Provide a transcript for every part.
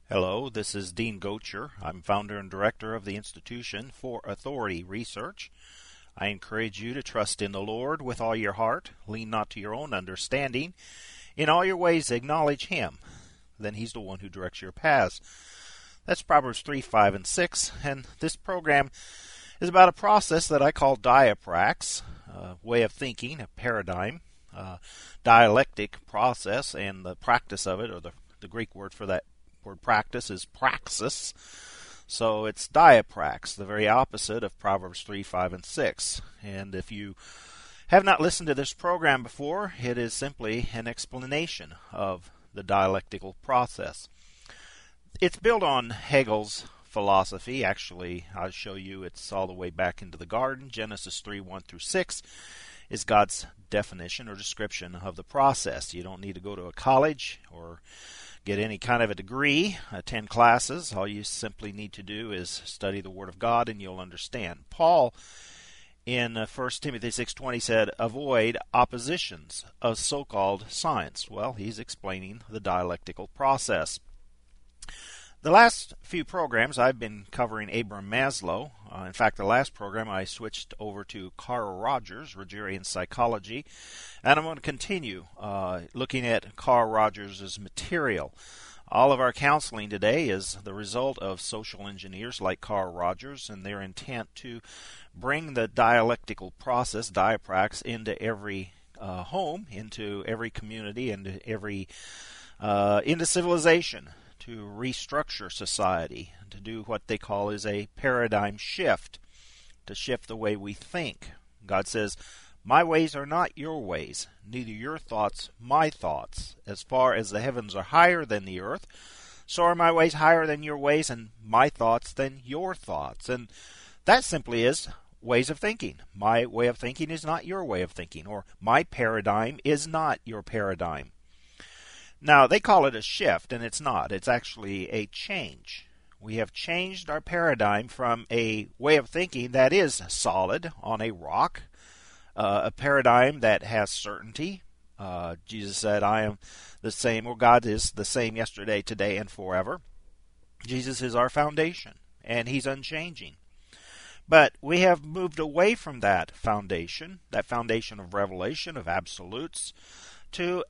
Hello, this is Dean Gocher. I'm founder and director of the Institution for Authority Research. I encourage you to trust in the Lord with all your heart, lean not to your own understanding. In all your ways acknowledge Him. Then He's the one who directs your paths. That's Proverbs 3, 5, and 6. And this program is about a process that I call diaprax, a way of thinking, a paradigm, dialectic process, and the practice of it, or the Greek word for that word practice is praxis. So it's diaprax, the very opposite of Proverbs 3, 5, and 6. And if you have not listened to this program before, it is simply an explanation of the dialectical process. It's built on Hegel's philosophy. Actually, I'll show you it's all the way back into the garden. Genesis 3, 1 through 6 is God's definition or description of the process. You don't need to go to a college or get any kind of a degree, attend classes. All you simply need to do is study the Word of God and you'll understand. Paul in 1 Timothy 6:20 said, avoid oppositions of so-called science. Well, he's explaining the dialectical process. The last few programs I've been covering Abraham Maslow. In fact, the last program I switched over to Carl Rogers, Rogerian Psychology, and I'm going to continue looking at Carl Rogers' material. All of our counseling today is the result of social engineers like Carl Rogers and their intent to bring the dialectical process, diaprax, into every home, into every community, into civilization, to restructure society, to do what they call is a paradigm shift, to shift the way we think. God says, my ways are not your ways, neither your thoughts my thoughts. As far as the heavens are higher than the earth, so are my ways higher than your ways, and my thoughts than your thoughts. And that simply is ways of thinking. My way of thinking is not your way of thinking, or my paradigm is not your paradigm. Now, they call it a shift, and it's not. It's actually a change. We have changed our paradigm from a way of thinking that is solid on a rock, a paradigm that has certainty. Jesus said, I am the same, or God is the same yesterday, today, and forever. Jesus is our foundation, and He's unchanging. But we have moved away from that foundation of revelation, of absolutes, to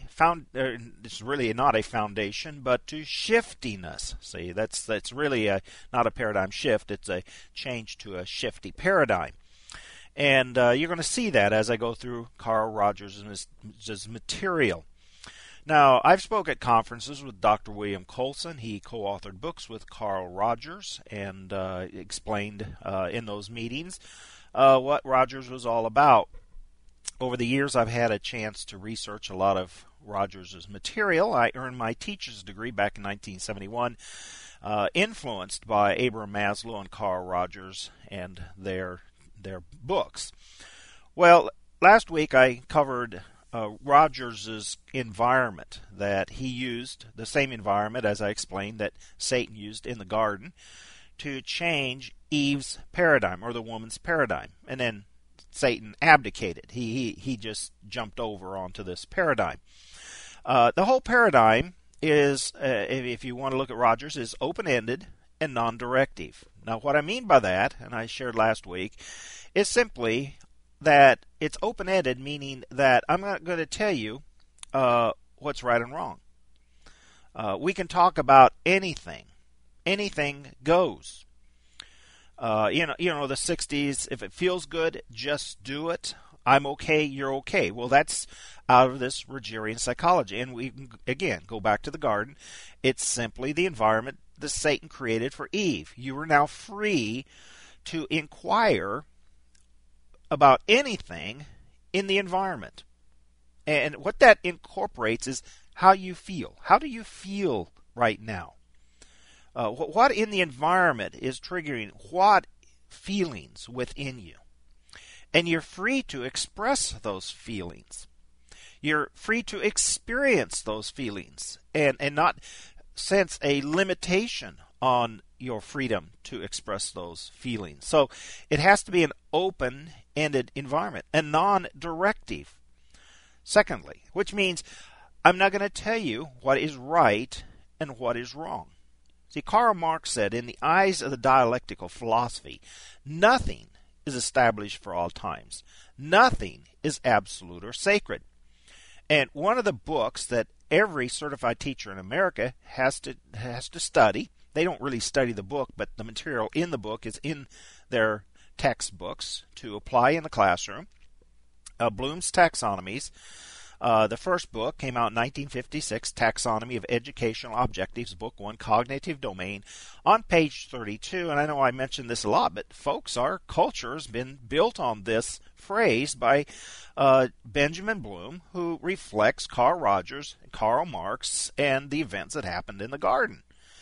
it's really not a foundation, but to shiftiness. See, that's really not a paradigm shift. It's a change to a shifty paradigm. And you're going to see that as I go through Carl Rogers' material. Now, I've spoke at conferences with Dr. William Colson. He co-authored books with Carl Rogers and explained in those meetings what Rogers was all about. Over the years, I've had a chance to research a lot of Rogers' material. I earned my teacher's degree back in 1971, influenced by Abraham Maslow and Carl Rogers and their books. Well, last week I covered Rogers' environment that he used, the same environment, as I explained, that Satan used in the garden to change Eve's paradigm, or the woman's paradigm. And then Satan abdicated. He just jumped over onto this paradigm. The whole paradigm is, if you want to look at Rogers, is open-ended and non-directive. Now, what I mean by that, and I shared last week, is simply that it's open-ended, meaning that I'm not going to tell you what's right and wrong. We can talk about anything. Anything goes. You know the 60s, if it feels good, just do it. I'm okay, you're okay. Well, that's out of this Rogerian psychology. And we, again, go back to the garden. It's simply the environment that Satan created for Eve. You are now free to inquire about anything in the environment. And what that incorporates is how you feel. How do you feel right now? What in the environment is triggering what feelings within you? And you're free to express those feelings. You're free to experience those feelings and not sense a limitation on your freedom to express those feelings. So it has to be an open-ended environment, a non-directive. Secondly, which means I'm not going to tell you what is right and what is wrong. See, Karl Marx said, in the eyes of the dialectical philosophy, nothing is established for all times. Nothing is absolute or sacred. And one of the books that every certified teacher in America has to study, they don't really study the book, but the material in the book is in their textbooks to apply in the classroom. Bloom's Taxonomies. The first book came out in 1956, Taxonomy of Educational Objectives, Book 1, Cognitive Domain, on page 32. And I know I mentioned this a lot, but folks, our culture has been built on this phrase by Benjamin Bloom, who reflects Carl Rogers, Karl Marx, and the events that happened in the garden.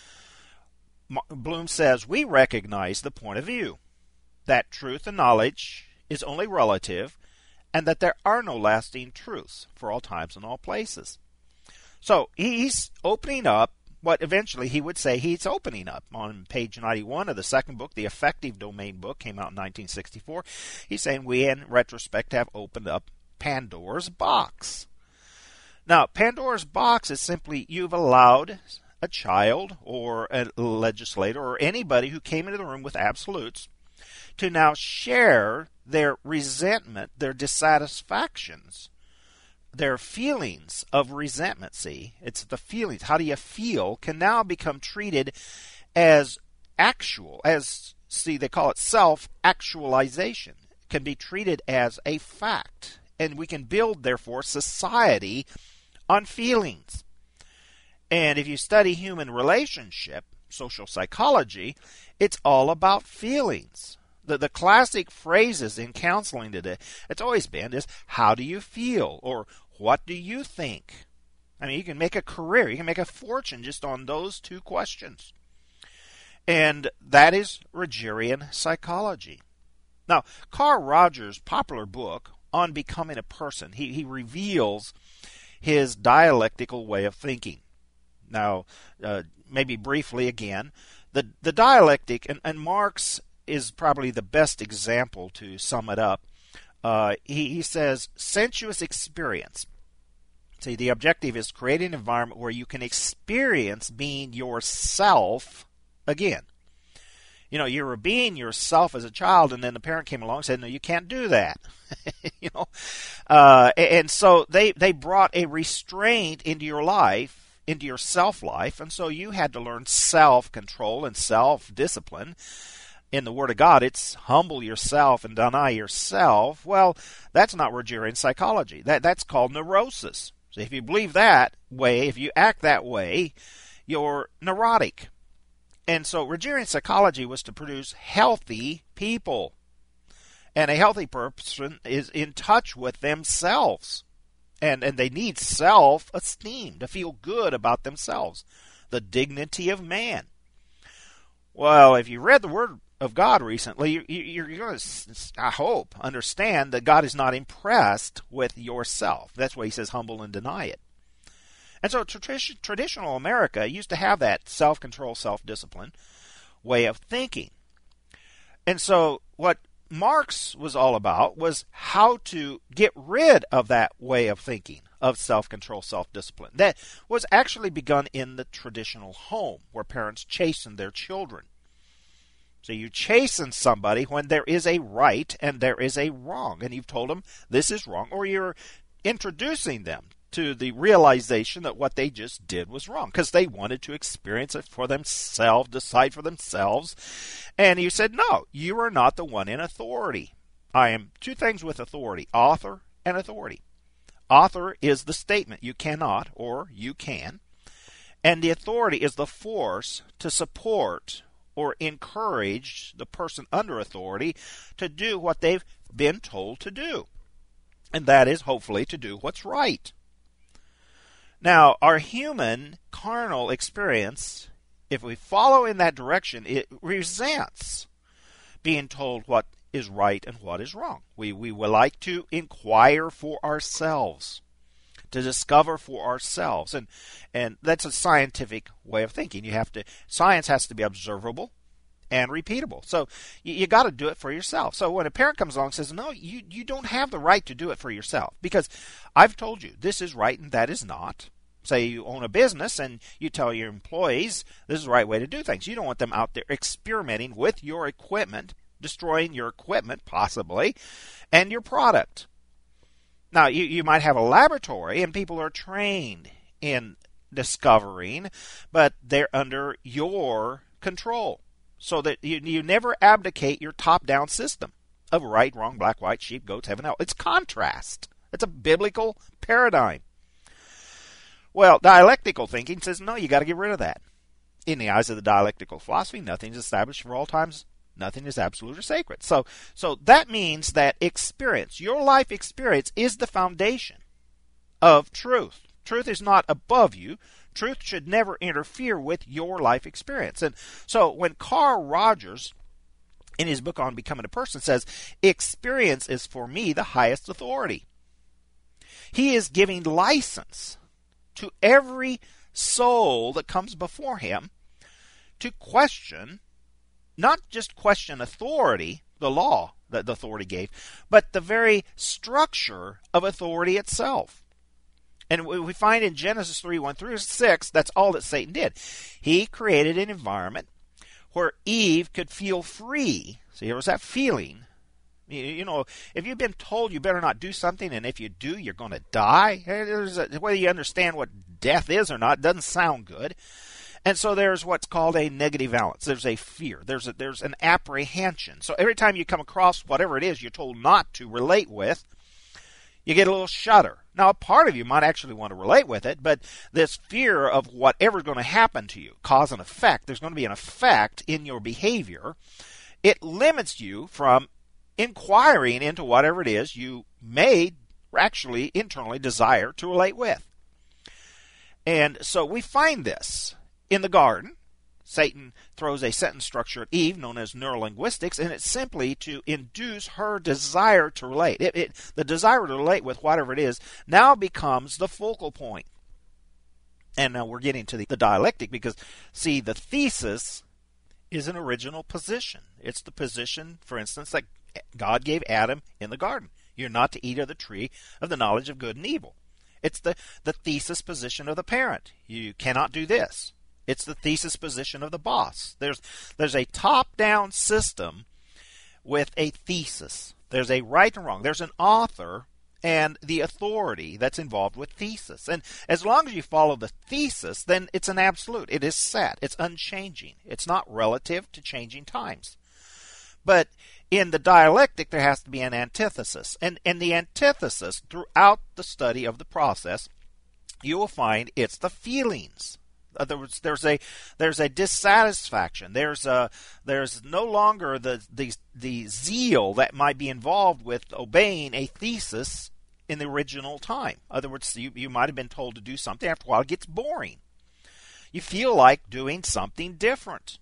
Bloom says, we recognize the point of view that truth and knowledge is only relative, and that there are no lasting truths for all times and all places. So he's opening up what eventually he would say he's opening up. On page 91 of the second book, the Affective Domain book, came out in 1964, he's saying we in retrospect have opened up Pandora's box. Now, Pandora's box is simply you've allowed a child or a legislator or anybody who came into the room with absolutes to now share their resentment, their dissatisfactions, their feelings of resentment. See, it's the feelings. How do you feel can now become treated as actual, they call it self-actualization. It can be treated as a fact. And we can build, therefore, society on feelings. And if you study human relationship, social psychology, it's all about feelings. The classic phrases in counseling today, it's always been is, how do you feel? Or what do you think? I mean, you can make a career, you can make a fortune just on those two questions. And that is Rogerian psychology. Now, Carl Rogers' popular book, On Becoming a Person, he reveals his dialectical way of thinking. Now, maybe briefly again, the dialectic, and Marx is probably the best example to sum it up. He says, sensuous experience. See, the objective is creating an environment where you can experience being yourself again. You know, you were being yourself as a child, and then the parent came along and said, no, you can't do that. And so they brought a restraint into your life, into your self-life, and so you had to learn self-control and self-discipline. In the Word of God, it's humble yourself and deny yourself. Well, that's not Rogerian psychology. That's called neurosis. So if you believe that way, if you act that way, you're neurotic. And so Rogerian psychology was to produce healthy people. And a healthy person is in touch with themselves. And they need self-esteem to feel good about themselves. The dignity of man. Well, if you read the Word of God recently, you're going to, I hope, understand that God is not impressed with yourself. That's why he says humble and deny it. And so traditional America used to have that self-control, self-discipline way of thinking. And so what Marx was all about was how to get rid of that way of thinking of self-control, self-discipline. That was actually begun in the traditional home where parents chastened their children. So you chasten somebody when there is a right and there is a wrong, and you've told them this is wrong, or you're introducing them to the realization that what they just did was wrong because they wanted to experience it for themselves, decide for themselves. And you said, no, you are not the one in authority. I am two things with authority, author and authority. Author is the statement, you cannot or you can. And the authority is the force to support or encourage the person under authority to do what they've been told to do. And that is hopefully to do what's right. Now, our human carnal experience, if we follow in that direction, it resents being told what is right and what is wrong. We would like to inquire for ourselves, to discover for ourselves. And that's a scientific way of thinking. Science has to be observable and repeatable. So you got to do it for yourself. So when a parent comes along and says, no, you don't have the right to do it for yourself because I've told you this is right and that is not, Say you own a business and you tell your employees this is the right way to do things. You don't want them out there experimenting with your equipment, destroying your equipment possibly, and your product. Now, you might have a laboratory and people are trained in discovering, but they're under your control. So that you never abdicate your top-down system of right, wrong, black, white, sheep, goats, heaven, hell. It's contrast. It's a biblical paradigm. Well, dialectical thinking says, no, you got to get rid of that. In the eyes of the dialectical philosophy, nothing is established for all times. Nothing is absolute or sacred. So that means that experience, your life experience, is the foundation of truth. Truth is not above you. Truth should never interfere with your life experience. And so when Carl Rogers, in his book on Becoming a Person, says, experience is for me the highest authority, he is giving license to every soul that comes before him to question, not just question authority, the law that the authority gave, but the very structure of authority itself. And we find in Genesis 3:1-6, that's all that Satan did. He created an environment where Eve could feel free. See, there was that feeling. You know, if you've been told you better not do something, and if you do, you're going to die, whether you understand what death is or not, doesn't sound good. And so there's what's called a negative valence. There's a fear. There's an apprehension. So every time you come across whatever it is you're told not to relate with, you get a little shudder. Now, a part of you might actually want to relate with it, but this fear of whatever's going to happen to you, cause and effect, there's going to be an effect in your behavior. It limits you from inquiring into whatever it is you may actually internally desire to relate with. And so we find this in the garden. Satan throws a sentence structure at Eve known as neurolinguistics, and it's simply to induce her desire to relate. The desire to relate with whatever it is now becomes the focal point. And now we're getting to the dialectic because, see, the thesis is an original position. It's the position, for instance, that God gave Adam in the garden. You're not to eat of the tree of the knowledge of good and evil. It's the thesis position of the parent. You cannot do this. It's the thesis position of the boss. There's a top-down system with a thesis. There's a right and wrong. There's an author and the authority that's involved with thesis. And as long as you follow the thesis, then it's an absolute. It is set. It's unchanging. It's not relative to changing times. But in the dialectic, there has to be an antithesis. And the antithesis, throughout the study of the process, you will find it's the feelings. In other words, there's a dissatisfaction. There's no longer the zeal that might be involved with obeying a thesis in the original time. In other words, you might have been told to do something. After a while, it gets boring. You feel like doing something different.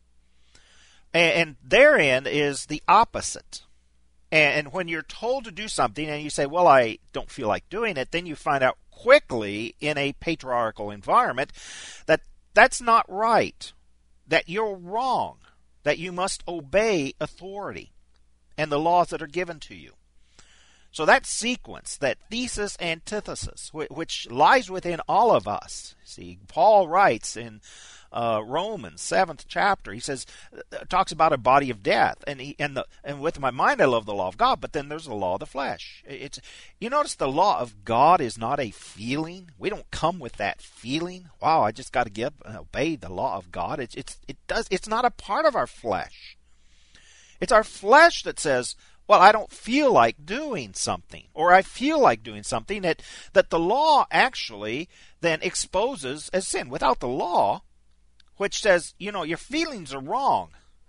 And therein is the opposite. And when you're told to do something and you say, well, I don't feel like doing it, then you find out quickly in a patriarchal environment that that's not right, that you're wrong, that you must obey authority and the laws that are given to you. So that sequence, that thesis antithesis, which lies within all of us. See, Paul writes in Romans 7th chapter, he says, talks about a body of death, and with my mind I love the law of God, but then there's the law of the flesh. You notice the law of God is not a feeling. We don't come with that feeling. Wow, I just got to give and obey the law of God. It's not a part of our flesh. It's our flesh that says, well, I don't feel like doing something, or I feel like doing something that the law actually then exposes as sin. Without the law, which says, your feelings are wrong.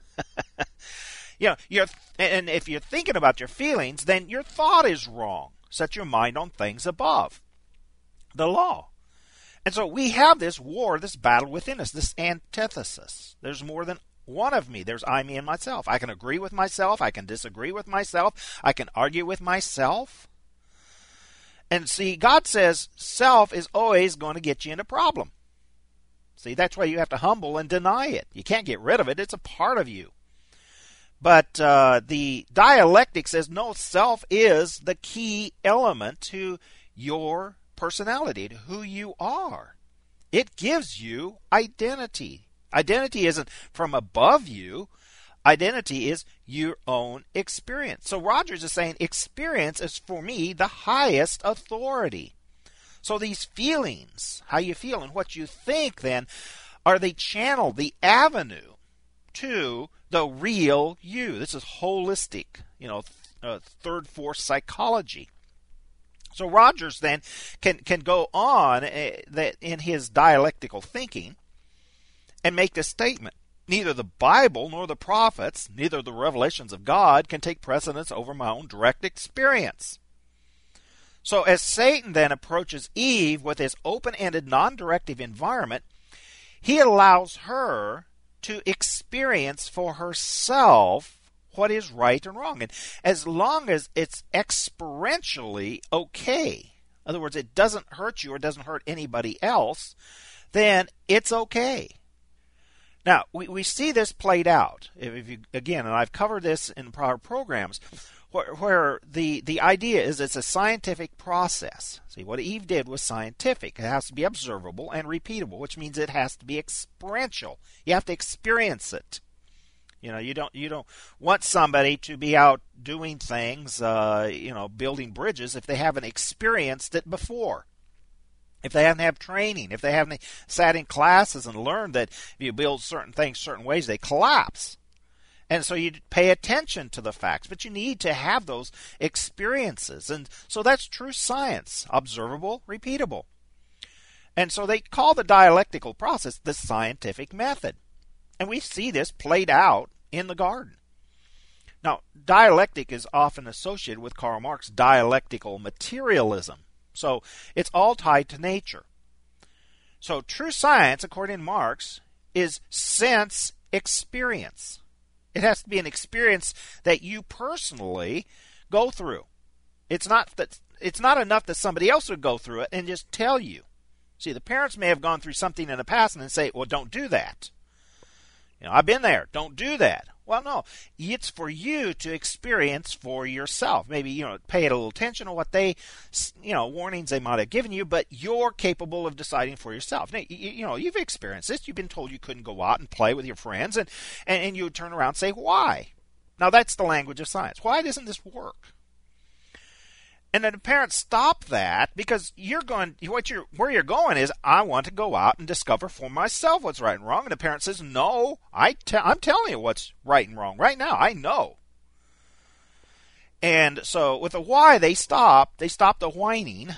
And if you're thinking about your feelings, then your thought is wrong. Set your mind on things above the law. And so we have this war, this battle within us, this antithesis. There's more than one of me. There's I, me, and myself. I can agree with myself. I can disagree with myself. I can argue with myself. And see, God says self is always going to get you in a problem. See, that's why you have to humble and deny it. You can't get rid of it. It's a part of you. But the dialectic says, no, self is the key element to your personality, to who you are. It gives you identity. Identity isn't from above you. Identity is your own experience. So Rogers is saying experience is for me the highest authority. So these feelings, how you feel and what you think then, are the channel, the avenue to the real you. This is holistic, third force psychology. So Rogers then can go on that in his dialectical thinking and make this statement. Neither the Bible nor the prophets, neither the revelations of God can take precedence over my own direct experience. So as Satan then approaches Eve with his open-ended, non-directive environment, he allows her to experience for herself what is right and wrong. And as long as it's experientially okay, in other words, it doesn't hurt you or doesn't hurt anybody else, then it's okay. Now, we see this played out. If you, again, and I've covered this in prior programs, where the idea is it's a scientific process. See, what Eve did was scientific. It has to be observable and repeatable, which means it has to be experiential. You have to experience it. You don't want somebody to be out doing things, building bridges if they haven't experienced it before. If they haven't had training, if they haven't sat in classes and learned that if you build certain things certain ways, they collapse. And so you pay attention to the facts, but you need to have those experiences. And so that's true science, observable, repeatable. And so they call the dialectical process the scientific method. And we see this played out in the garden. Now, dialectic is often associated with Karl Marx's dialectical materialism. So it's all tied to nature. So true science, according to Marx, is sense experience. It has to be an experience that you personally go through. It's not enough that somebody else would go through it and just tell you. See, the parents may have gone through something in the past and then say, well, don't do that. I've been there. Don't do that. Well, no. It's for you to experience for yourself. Maybe, pay a little attention to what they, warnings they might have given you, but you're capable of deciding for yourself. Now, you've experienced this. You've been told you couldn't go out and play with your friends, and you would turn around and say, why? Now, that's the language of science. Why doesn't this work? And then the parents stop that because where you're going is, I want to go out and discover for myself what's right and wrong. And the parent says, no, I'm telling you what's right and wrong right now. I know. And so with the why, they stop the whining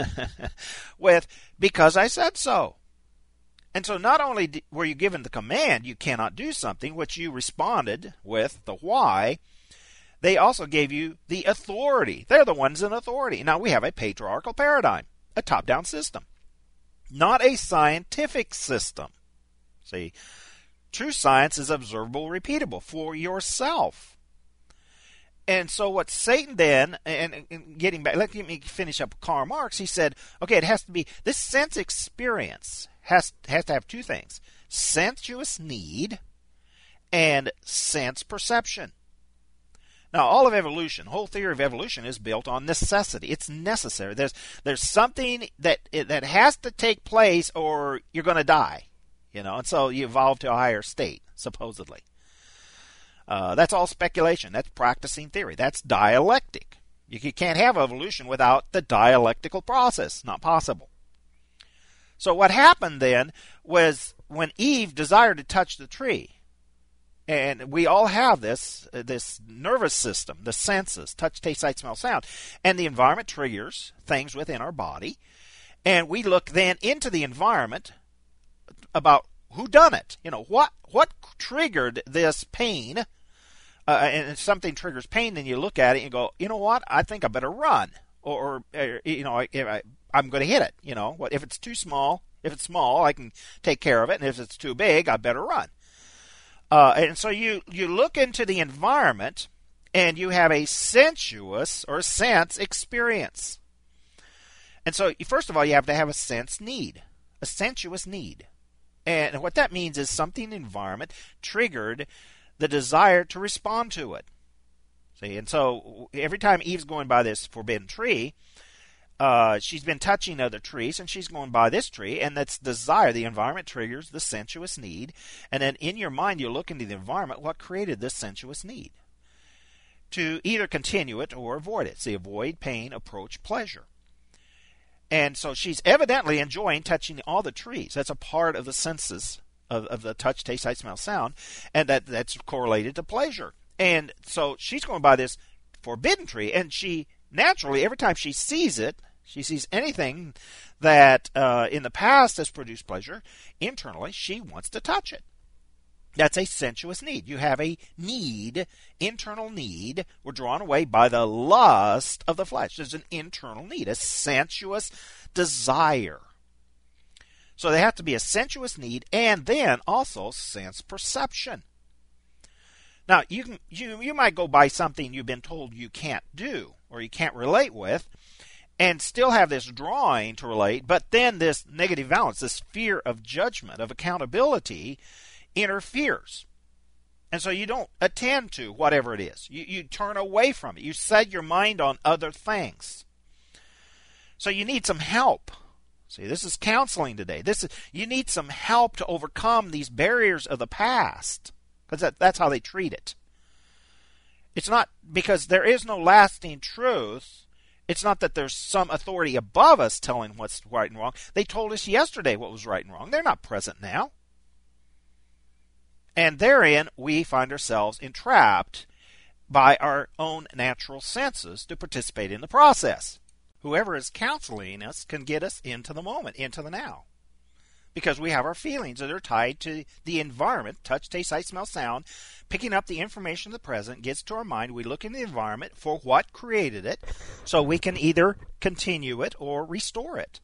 with, because I said so. And so not only were you given the command, you cannot do something, which you responded with the why, they also gave you the authority. They're the ones in authority. Now, we have a patriarchal paradigm, a top-down system, not a scientific system. See, true science is observable, repeatable for yourself. And so what Satan then, and getting back, let me finish up with Karl Marx, he said, okay, it has to be, this sense experience has to have two things, sensuous need and sense perception. Now, all of evolution, the whole theory of evolution is built on necessity. It's necessary. There's something that has to take place or you're going to die, and so you evolve to a higher state, supposedly. That's all speculation. That's practicing theory. That's dialectic. You can't have evolution without the dialectical process. Not possible. So what happened then was when Eve desired to touch the tree, and we all have this nervous system, the senses, touch, taste, sight, smell, sound. And the environment triggers things within our body. And we look then into the environment about who done it. What triggered this pain? And if something triggers pain, then you look at it and you go, you know what? I think I better run. Or I'm going to hit it. If it's too small, if it's small, I can take care of it. And if it's too big, I better run. And so you look into the environment and you have a sensuous or sense experience. And so first of all, you have to have a sense need, a sensuous need. And what that means is something in the environment triggered the desire to respond to it. See, and so every time Eve's going by this forbidden tree, she's been touching other trees, and she's going by this tree, and that's desire. The environment triggers the sensuous need, and then in your mind you look into the environment, what created this sensuous need? To either continue it or avoid it. See, avoid pain, approach pleasure. And so she's evidently enjoying touching all the trees. That's a part of the senses of the touch, taste, sight, smell, sound, and that's correlated to pleasure. And so she's going by this forbidden tree, and she naturally, every time she sees it, she sees anything that in the past has produced pleasure, internally she wants to touch it. That's a sensuous need. You have a need, internal need. We're drawn away by the lust of the flesh. There's an internal need, a sensuous desire. So they have to be a sensuous need, and then also sense perception. Now, you might go by something you've been told you can't do or you can't relate with, and still have this drawing to relate, but then this negative balance, this fear of judgment, of accountability, interferes. And so you don't attend to whatever it is. You turn away from it. You set your mind on other things. So you need some help. See, this is counseling today. You need some help to overcome these barriers of the past, because that's how they treat it. It's not because there is no lasting truth. It's not that there's some authority above us telling what's right and wrong. They told us yesterday what was right and wrong. They're not present now. And therein we find ourselves entrapped by our own natural senses to participate in the process. Whoever is counseling us can get us into the moment, into the now. Because we have our feelings that are tied to the environment, touch, taste, sight, smell, sound. Picking up the information of the present gets to our mind. We look in the environment for what created it, so we can either continue it or restore it.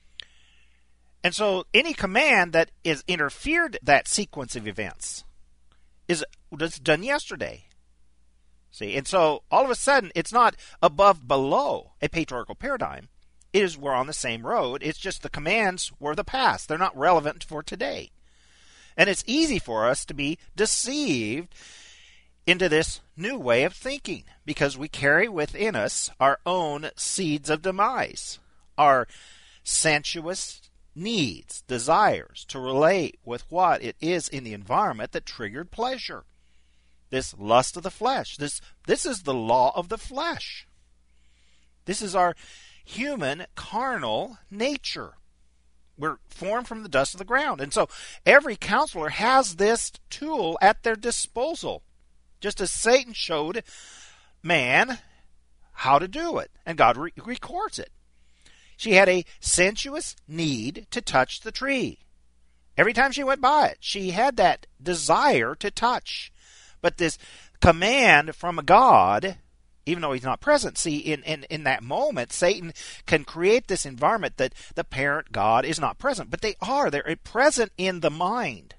And so any command that is interfered that sequence of events is done yesterday. See, and so all of a sudden it's not above below a patriarchal paradigm. It is we're on the same road. It's just the commands were the past. They're not relevant for today. And it's easy for us to be deceived into this new way of thinking because we carry within us our own seeds of demise, our sensuous needs, desires to relate with what it is in the environment that triggered pleasure. This lust of the flesh. This is the law of the flesh. This is our human carnal nature. We're formed from the dust of the ground. And so every counselor has this tool at their disposal. Just as Satan showed man how to do it. And God records it. She had a sensuous need to touch the tree. Every time she went by it, she had that desire to touch. But this command from a God, even though he's not present, see, in that moment, Satan can create this environment that the parent God is not present. But they are. They're present in the mind.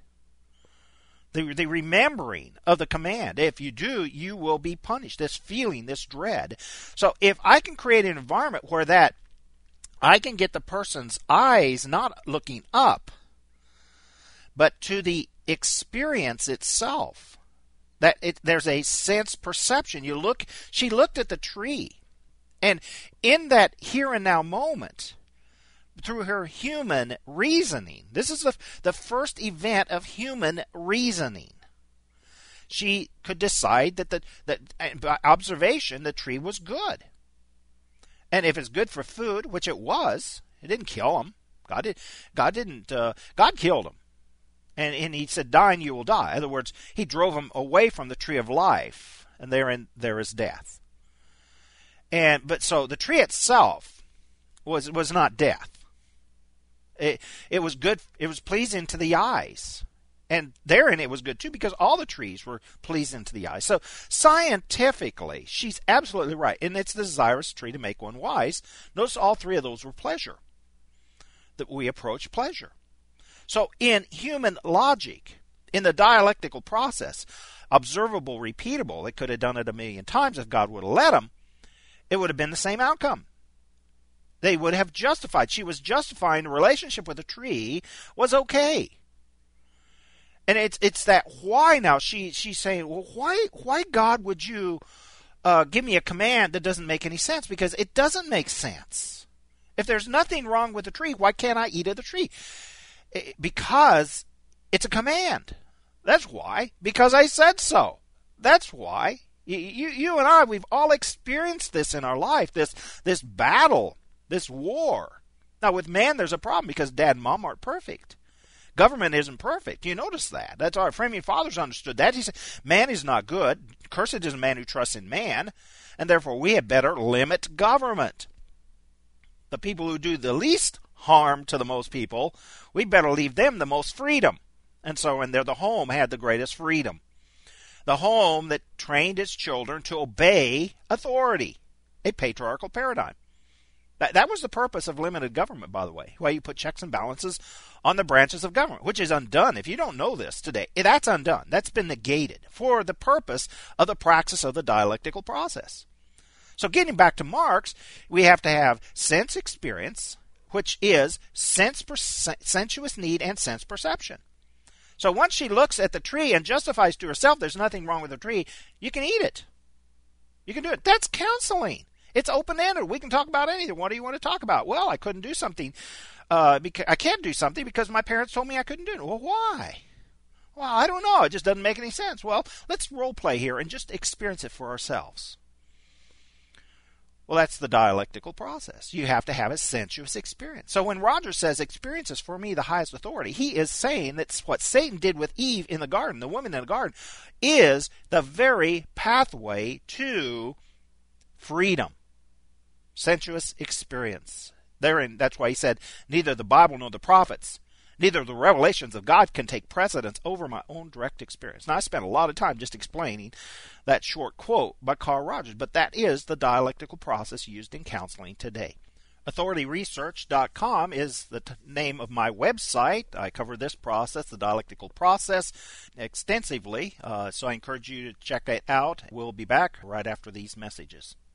The remembering of the command. If you do, you will be punished. This feeling, this dread. So if I can create an environment where that I can get the person's eyes not looking up, but to the experience itself. There's a sense perception. She looked at the tree, and in that here and now moment, through her human reasoning, this is the first event of human reasoning. She could decide that by observation the tree was good. And if it's good for food, which it was, it didn't kill him. God killed him. And he said, dying you will die. In other words, he drove him away from the tree of life, and there is death. But so the tree itself was not death. It was good. It was pleasing to the eyes. And therein it was good too, because all the trees were pleasing to the eye. So scientifically, she's absolutely right. And it's the desirous tree to make one wise. Notice all three of those were pleasure. That we approach pleasure. So in human logic, in the dialectical process, observable, repeatable, they could have done it 1,000,000 times if God would have let them, it would have been the same outcome. They would have justified. She was justifying the relationship with the tree was okay. And it's that why now. She's saying, well, why God would you give me a command that doesn't make any sense? Because it doesn't make sense. If there's nothing wrong with the tree, why can't I eat of the tree? Because it's a command. That's why. Because I said so. That's why. You and I, we've all experienced this in our life, this battle, this war. Now, with man, there's a problem because dad and mom aren't perfect. Government isn't perfect. You notice that. That's our framing fathers understood that. He said, man is not good. Cursed is a man who trusts in man. And therefore, we had better limit government. The people who do the least harm to the most people, we better leave them the most freedom. And so, and there, the home had the greatest freedom. The home that trained its children to obey authority, a patriarchal paradigm. That was the purpose of limited government, by the way, why you put checks and balances on the branches of government, which is undone. If you don't know this today, that's undone. That's been negated for the purpose of the praxis of the dialectical process. So getting back to Marx, we have to have sense experience, which is sensuous need and sense perception. So once she looks at the tree and justifies to herself there's nothing wrong with the tree, you can eat it. You can do it. That's counseling. It's open-ended. We can talk about anything. What do you want to talk about? Well, I couldn't do something. I can't do something because my parents told me I couldn't do it. Well, why? Well, I don't know. It just doesn't make any sense. Well, let's role play here and just experience it for ourselves. Well, that's the dialectical process. You have to have a sensuous experience. So when Roger says experience is for me the highest authority, he is saying that what Satan did with Eve in the garden, the woman in the garden, is the very pathway to freedom. Sensuous experience. That's why he said, neither the Bible nor the prophets, neither the revelations of God can take precedence over my own direct experience. Now, I spent a lot of time just explaining that short quote by Carl Rogers, but that is the dialectical process used in counseling today. AuthorityResearch.com is the name of my website. I cover this process, the dialectical process, extensively, so I encourage you to check it out. We'll be back right after these messages.